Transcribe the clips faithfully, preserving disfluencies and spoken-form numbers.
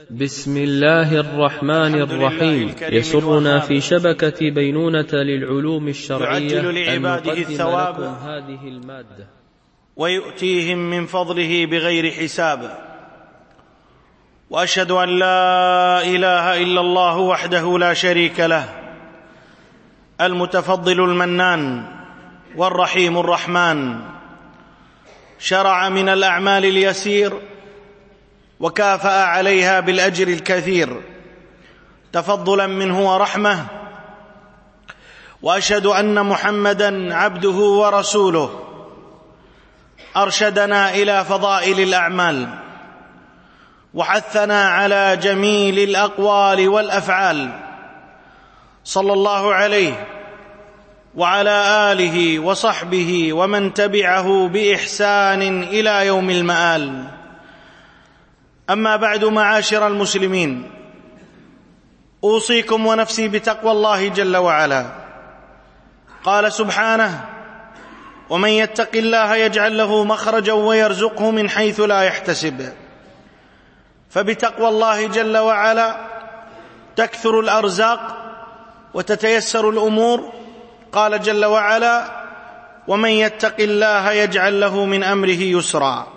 بسم الله الرحمن الرحيم. يسرنا في شبكة بينونة للعلوم الشرعية أن نقدم لكم هذه المادة ويؤتيهم من فضله بغير حساب. وأشهد أن لا إله إلا الله وحده لا شريك له، المتفضل المنان والرحيم الرحمن، شرع من الأعمال اليسير وكافأ عليها بالأجر الكثير تفضلا منه ورحمة. وأشهد أن محمدًا عبده ورسوله أرشدنا إلى فضائل الأعمال وحثنا على جميل الأقوال والأفعال، صلى الله عليه وعلى آله وصحبه ومن تبعه بإحسان إلى يوم المآل. أما بعد، معاشر المسلمين، أوصيكم ونفسي بتقوى الله جل وعلا. قال سبحانه: ومن يتق الله يجعل له مخرجا ويرزقه من حيث لا يحتسب. فبتقوى الله جل وعلا تكثر الأرزاق وتتيسر الأمور. قال جل وعلا: ومن يتق الله يجعل له من أمره يسرا.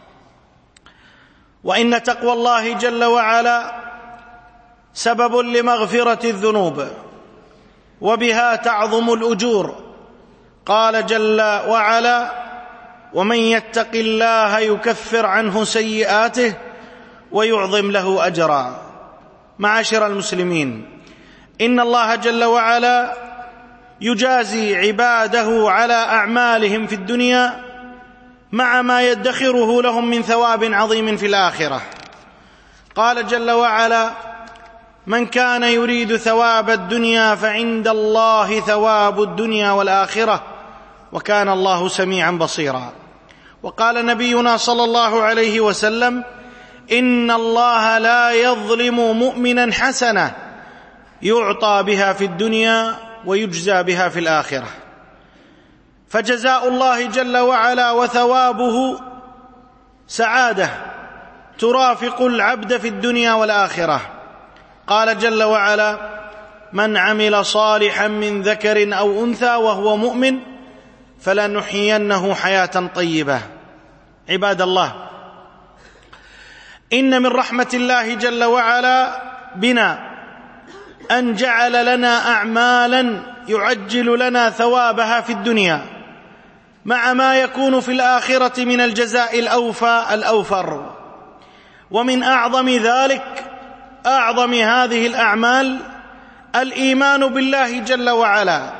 وإن تقوى الله جل وعلا سبب لمغفرة الذنوب، وبها تعظم الأجور. قال جل وعلا: ومن يتق الله يكفر عنه سيئاته ويعظم له أجرا. معاشر المسلمين، إن الله جل وعلا يجازي عباده على أعمالهم في الدنيا مع ما يدخره لهم من ثواب عظيم في الآخرة. قال جل وعلا: من كان يريد ثواب الدنيا فعند الله ثواب الدنيا والآخرة وكان الله سميعا بصيرا. وقال نبينا صلى الله عليه وسلم: إن الله لا يظلم مؤمنا حسنة يعطى بها في الدنيا ويجزى بها في الآخرة. فجزاء الله جل وعلا وثوابه سعادة ترافق العبد في الدنيا والآخرة. قال جل وعلا: من عمل صالحا من ذكر أو أنثى وهو مؤمن فلنحيينه حياة طيبة. عباد الله، إن من رحمة الله جل وعلا بنا أن جعل لنا أعمالا يعجل لنا ثوابها في الدنيا مع ما يكون في الآخرة من الجزاء الأوفى الأوفر. ومن أعظم ذلك، أعظم هذه الأعمال، الإيمان بالله جل وعلا.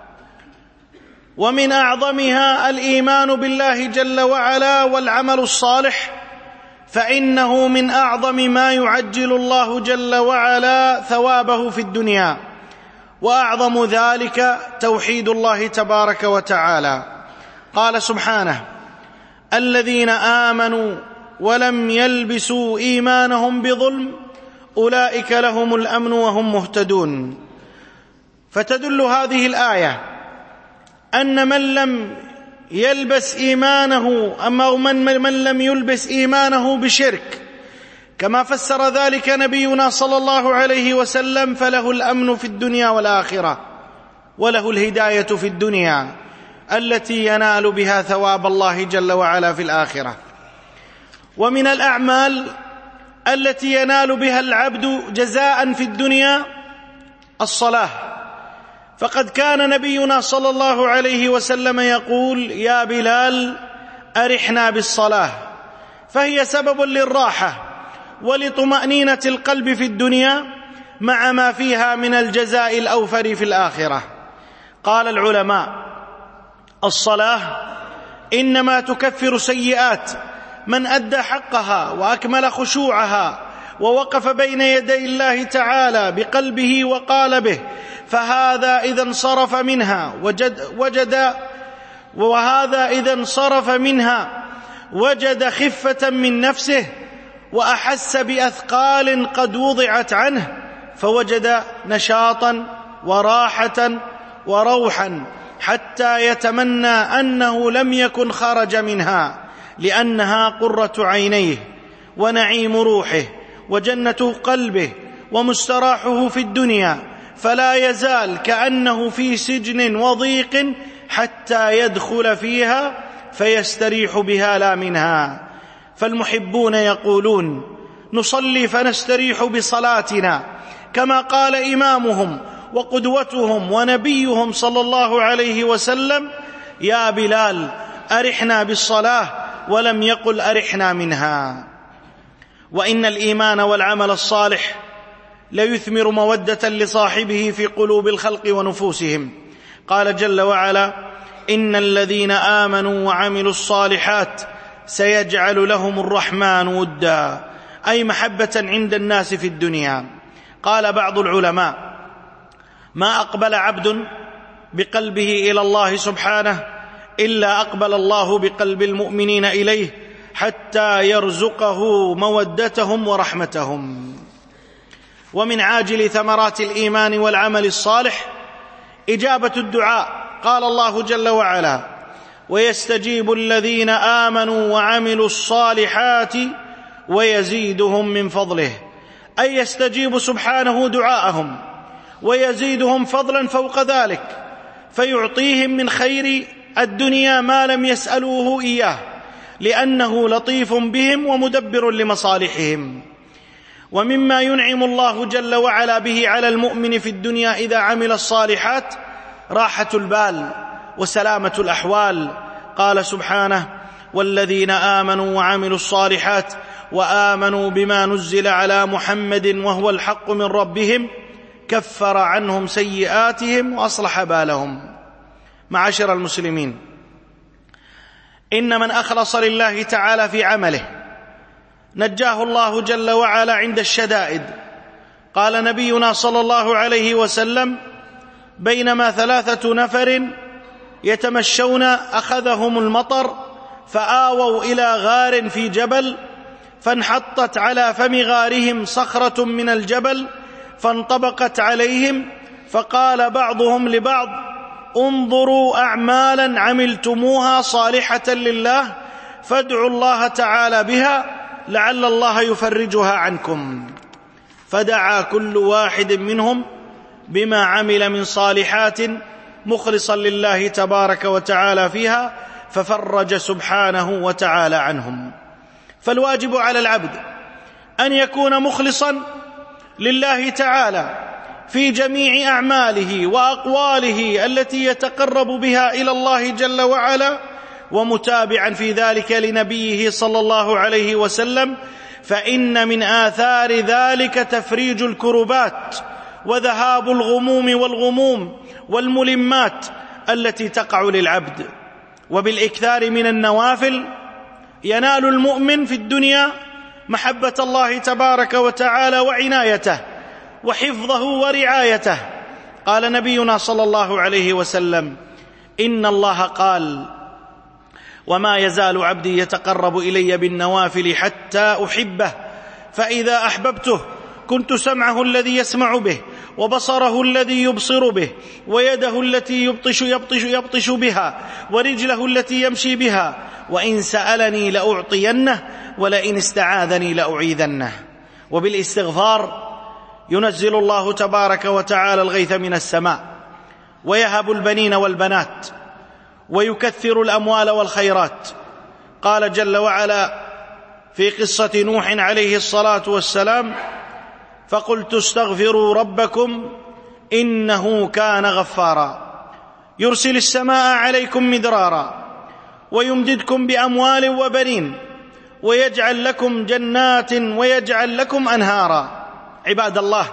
ومن أعظمها الإيمان بالله جل وعلا والعمل الصالح، فإنه من أعظم ما يعجل الله جل وعلا ثوابه في الدنيا. وأعظم ذلك توحيد الله تبارك وتعالى. قال سبحانه: الذين آمنوا ولم يلبسوا إيمانهم بظلم أولئك لهم الأمن وهم مهتدون. فتدل هذه الآية أن من لم يلبس إيمانه أما من, من لم يلبس إيمانه بشرك، كما فسر ذلك نبينا صلى الله عليه وسلم، فله الأمن في الدنيا والآخرة، وله الهداية في الدنيا التي ينال بها ثواب الله جل وعلا في الآخرة. ومن الأعمال التي ينال بها العبد جزاء في الدنيا الصلاة. فقد كان نبينا صلى الله عليه وسلم يقول: يا بلال أرحنا بالصلاة، فهي سبب للراحة ولطمأنينة القلب في الدنيا مع ما فيها من الجزاء الأوفر في الآخرة. قال العلماء: الصلاة إنما تكفر سيئات من أدى حقها وأكمل خشوعها ووقف بين يدي الله تعالى بقلبه وقالبه، فهذا إذا انصرف منها وجد, وجد وهذا إذا انصرف منها وجد خفة من نفسه وأحس بأثقال قد وضعت عنه، فوجد نشاطا وراحة وروحا حتى يتمنى أنه لم يكن خرج منها، لأنها قرة عينيه ونعيم روحه وجنة قلبه ومستراحه في الدنيا، فلا يزال كأنه في سجن وضيق حتى يدخل فيها فيستريح بها لا منها. فالمحبون يقولون: نصلي فنستريح بصلاتنا، كما قال إمامهم وقدوتهم ونبيهم صلى الله عليه وسلم: يا بلال أرحنا بالصلاة، ولم يقل أرحنا منها. وإن الإيمان والعمل الصالح ليثمر مودة لصاحبه في قلوب الخلق ونفوسهم. قال جل وعلا: إن الذين آمنوا وعملوا الصالحات سيجعل لهم الرحمن ودا، أي محبة عند الناس في الدنيا. قال بعض العلماء: ما أقبل عبد بقلبه إلى الله سبحانه إلا أقبل الله بقلب المؤمنين إليه حتى يرزقه مودتهم ورحمتهم. ومن عاجل ثمرات الإيمان والعمل الصالح إجابة الدعاء. قال الله جل وعلا: ويستجيب الذين آمنوا وعملوا الصالحات ويزيدهم من فضله، أي يستجيب سبحانه دعاءهم ويزيدهم فضلا فوق ذلك، فيعطيهم من خير الدنيا ما لم يسألوه إياه، لأنه لطيف بهم ومدبر لمصالحهم. ومما ينعم الله جل وعلا به على المؤمن في الدنيا إذا عمل الصالحات راحة البال وسلامة الأحوال. قال سبحانه: والذين آمنوا وعملوا الصالحات وآمنوا بما نزل على محمد وهو الحق من ربهم كفر عنهم سيئاتهم وأصلح بالهم. معاشر المسلمين، إن من أخلص لله تعالى في عمله نجاه الله جل وعلا عند الشدائد. قال نبينا صلى الله عليه وسلم: بينما ثلاثة نفر يتمشون أخذهم المطر فآووا إلى غار في جبل، فانحطت على فم غارهم صخرة من الجبل فانطبقت عليهم، فقال بعضهم لبعض: انظروا أعمالا عملتموها صالحة لله فادعوا الله تعالى بها لعل الله يفرجها عنكم. فدعا كل واحد منهم بما عمل من صالحات مخلصا لله تبارك وتعالى فيها، ففرج سبحانه وتعالى عنهم. فالواجب على العبد أن يكون مخلصا لله تعالى في جميع أعماله وأقواله التي يتقرب بها إلى الله جل وعلا، ومتابعا في ذلك لنبيه صلى الله عليه وسلم، فإن من آثار ذلك تفريج الكربات وذهاب الغموم والغموم والملمات التي تقع للعبد. وبالإكثار من النوافل ينال المؤمن في الدنيا محبة الله تبارك وتعالى وعنايته وحفظه ورعايته. قال نبينا صلى الله عليه وسلم: إن الله قال: وما يزال عبدي يتقرب إلي بالنوافل حتى أحبه، فإذا أحببته كنت سمعه الذي يسمع به، وبصره الذي يبصر به، ويده التي يبطش يبطش يبطش بها، ورجله التي يمشي بها، وإن سألني لأعطينه، ولئن استعاذني لأعيذنه. وبالاستغفار ينزل الله تبارك وتعالى الغيث من السماء، ويهب البنين والبنات، ويكثر الأموال والخيرات. قال جل وعلا في قصة نوح عليه الصلاة والسلام: فقلت استغفروا ربكم إنه كان غفارا يرسل السماء عليكم مدرارا ويمددكم بأموال وبنين ويجعل لكم جنات ويجعل لكم أنهارا. عباد الله،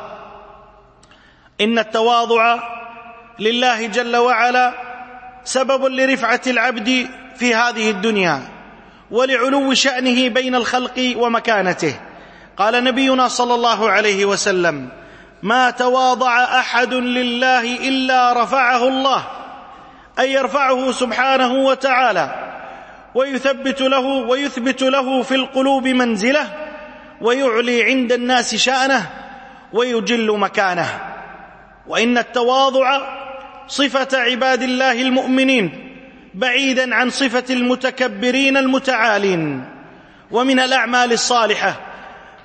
إن التواضع لله جل وعلا سبب لرفعة العبد في هذه الدنيا ولعلو شأنه بين الخلق ومكانته. قال نبينا صلى الله عليه وسلم: ما تواضع أحد لله إلا رفعه الله، أي يرفعه سبحانه وتعالى ويثبت له ويثبت له في القلوب منزله، ويعلي عند الناس شأنه ويجل مكانه. وإن التواضع صفة عباد الله المؤمنين بعيدا عن صفة المتكبرين المتعالين. ومن الأعمال الصالحة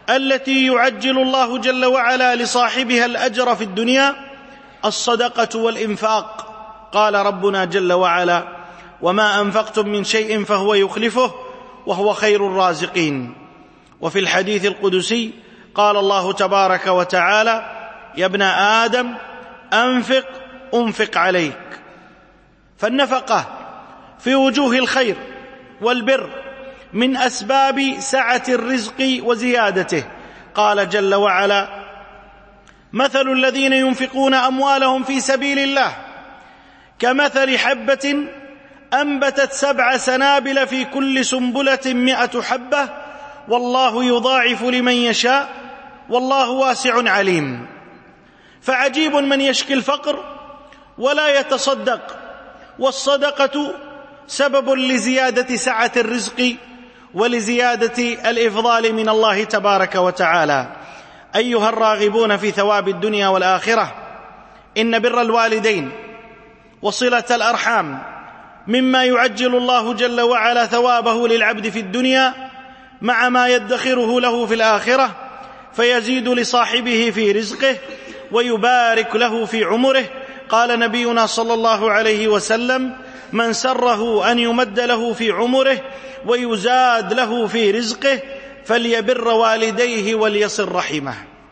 التي يعجل الله جل وعلا لصاحبها الأجر في الدنيا الصدقة والإنفاق. قال ربنا جل وعلا: وما أنفقتم من شيء فهو يخلفه وهو خير الرازقين. وفي الحديث القدسي قال الله تبارك وتعالى: يا ابن آدم أنفق أنفق عليك. فالنفقة في وجوه الخير والبر من أسباب سعة الرزق وزيادته. قال جل وعلا: مثل الذين ينفقون أموالهم في سبيل الله كمثل حبة أنبتت سبع سنابل في كل سنبلة مئة حبة والله يضاعف لمن يشاء والله واسع عليم. فعجيب من يشكي الفقر ولا يتصدق، والصدقة سبب لزيادة سعة الرزق ولزيادة الإفضال من الله تبارك وتعالى. أيها الراغبون في ثواب الدنيا والآخرة، إن بر الوالدين وصلة الأرحام مما يعجل الله جل وعلا ثوابه للعبد في الدنيا مع ما يدخره له في الآخرة، فيزيد لصاحبه في رزقه ويبارك له في عمره. قال نبينا صلى الله عليه وسلم: من سره أن يمد له في عمره ويزاد له في رزقه فليبر والديه وليصل رحمه.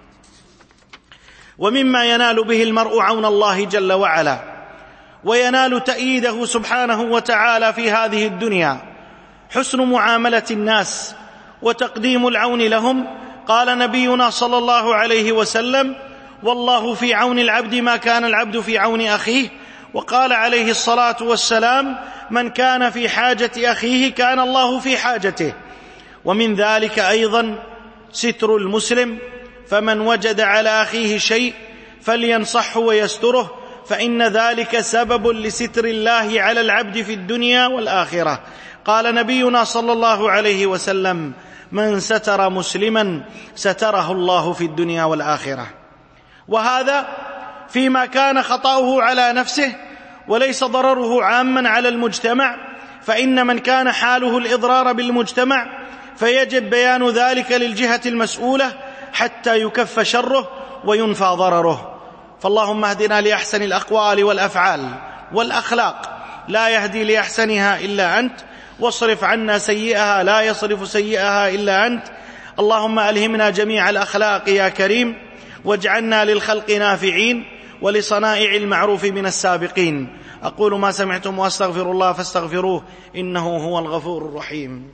ومما ينال به المرء عون الله جل وعلا وينال تأييده سبحانه وتعالى في هذه الدنيا حسن معاملة الناس وتقديم العون لهم. قال نبينا صلى الله عليه وسلم: والله في عون العبد ما كان العبد في عون أخيه. وقال عليه الصلاة والسلام: من كان في حاجة أخيه كان الله في حاجته. ومن ذلك أيضا ستر المسلم، فمن وجد على أخيه شيء فلينصحه ويستره، فإن ذلك سبب لستر الله على العبد في الدنيا والآخرة. قال نبينا صلى الله عليه وسلم: من ستر مسلما ستره الله في الدنيا والآخرة. وهذا فيما كان خطأه على نفسه وليس ضرره عاما على المجتمع، فإن من كان حاله الإضرار بالمجتمع فيجب بيان ذلك للجهة المسؤولة حتى يكف شره وينفى ضرره. فاللهم اهدنا لأحسن الأقوال والأفعال والأخلاق، لا يهدي لأحسنها إلا أنت، واصرف عنا سيئها لا يصرف سيئها إلا أنت. اللهم ألهمنا جميع الأخلاق يا كريم، واجعلنا للخلق نافعين ولصنائع المعروف من السابقين. أقول ما سمعتم وأستغفر الله فاستغفروه إنه هو الغفور الرحيم.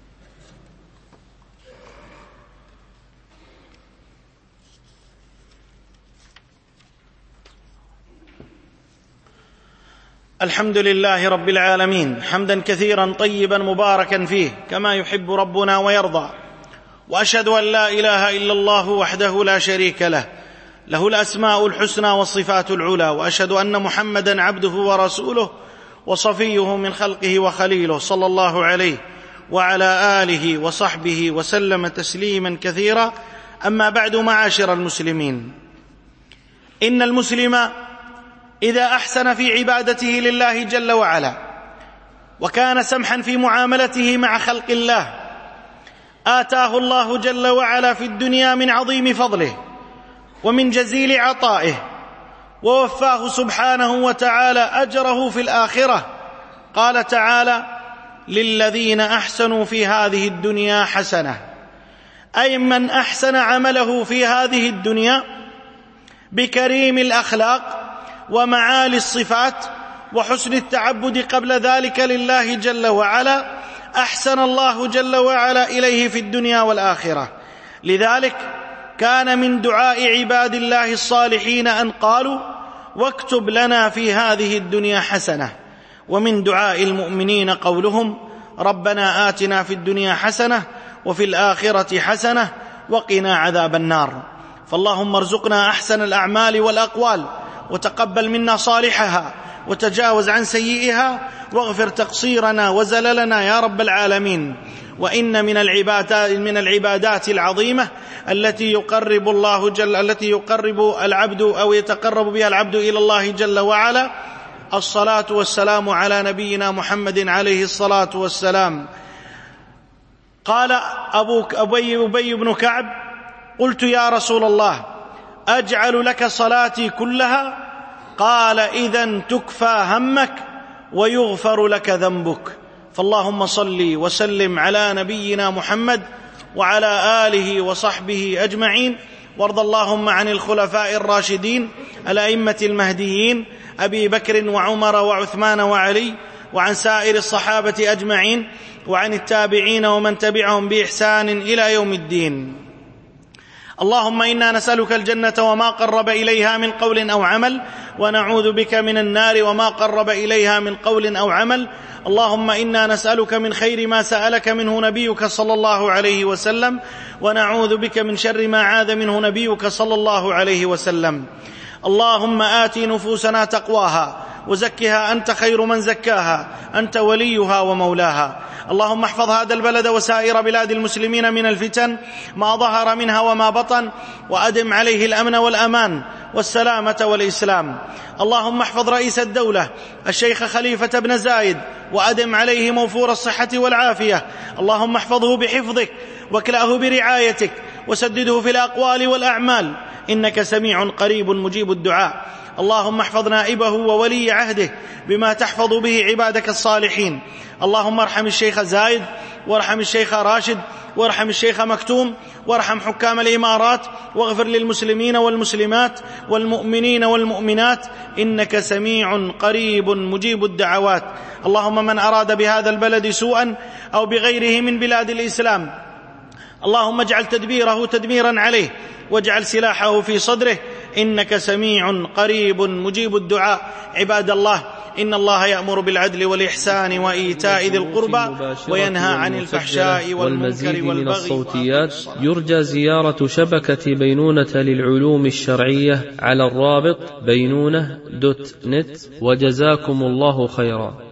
الحمد لله رب العالمين، حمدا كثيرا طيبا مباركا فيه كما يحب ربنا ويرضى. وأشهد أن لا إله إلا الله وحده لا شريك له، له الأسماء الحسنى والصفات العلى. وأشهد أن محمدا عبده ورسوله وصفيه من خلقه وخليله، صلى الله عليه وعلى آله وصحبه وسلم تسليما كثيرا. أما بعد، معاشر المسلمين، إن المسلم إذا أحسن في عبادته لله جل وعلا وكان سمحا في معاملته مع خلق الله، آتاه الله جل وعلا في الدنيا من عظيم فضله ومن جزيل عطائه، ووفاه سبحانه وتعالى أجره في الآخرة. قال تعالى: للذين أحسنوا في هذه الدنيا حسنة، أي من أحسن عمله في هذه الدنيا بكريم الأخلاق ومعالي الصفات وحسن التعبد قبل ذلك لله جل وعلا، أحسن الله جل وعلا إليه في الدنيا والآخرة. لذلك كان من دعاء عباد الله الصالحين أن قالوا: واكتب لنا في هذه الدنيا حسنة. ومن دعاء المؤمنين قولهم: ربنا آتنا في الدنيا حسنة وفي الآخرة حسنة وقنا عذاب النار. فاللهم ارزقنا أحسن الأعمال والأقوال، وتقبل منا صالحها، وتجاوز عن سيئها، واغفر تقصيرنا وزللنا يا رب العالمين. وإن من العبادات من العبادات العظيمة التي يقرب الله جل التي يقرب العبد أو يتقرب بها العبد إلى الله جل وعلا الصلاة والسلام على نبينا محمد عليه الصلاة والسلام. قال أبو أبي أبي بن كعب قلت يا رسول الله أجعل لك صلاتي كلها؟ قال إذن تكفى همك ويغفر لك ذنبك. فاللهم صل وسلم على نبينا محمد وعلى آله وصحبه أجمعين، وارض اللهم عن الخلفاء الراشدين الأئمة المهديين أبي بكر وعمر وعثمان وعلي، وعن سائر الصحابة أجمعين، وعن التابعين ومن تبعهم بإحسان إلى يوم الدين. اللهم إنا نسألك الجنة وما قرب إليها من قول أو عمل، ونعوذ بك من النار وما قرب إليها من قول أو عمل. اللهم إنا نسألك من خير ما سألك منه نبيك صلى الله عليه وسلم، ونعوذ بك من شر ما عاذ منه نبيك صلى الله عليه وسلم. اللهم آت نفوسنا تقواها وزكها أنت خير من زكاها، أنت وليها ومولاها. اللهم احفظ هذا البلد وسائر بلاد المسلمين من الفتن ما ظهر منها وما بطن، وأدم عليه الأمن والأمان والسلامة والإسلام. اللهم احفظ رئيس الدولة الشيخ خليفة بن زايد، وأدم عليه موفور الصحة والعافية. اللهم احفظه بحفظك واكلأه برعايتك، وسدده في الأقوال والأعمال، إنك سميع قريب مجيب الدعاء. اللهم احفظ نائبه وولي عهده بما تحفظ به عبادك الصالحين. اللهم ارحم الشيخ زايد، وارحم الشيخ راشد، وارحم الشيخ مكتوم، وارحم حكام الإمارات، واغفر للمسلمين والمسلمات والمؤمنين والمؤمنات، إنك سميع قريب مجيب الدعوات. اللهم من أراد بهذا البلد سوءا أو بغيره من بلاد الإسلام، اللهم اجعل تدبيره تدميرا عليه، واجعل سلاحه في صدره، إنك سميع قريب مجيب الدعاء. عباد الله، إن الله يأمر بالعدل والإحسان وإيتاء ذي القربى، وينهى عن الفحشاء والمنكر والبغي. من الصوتيات يرجى زيارة شبكة بينونة للعلوم الشرعية على الرابط بينونة دوت نت، وجزاكم الله خيرا.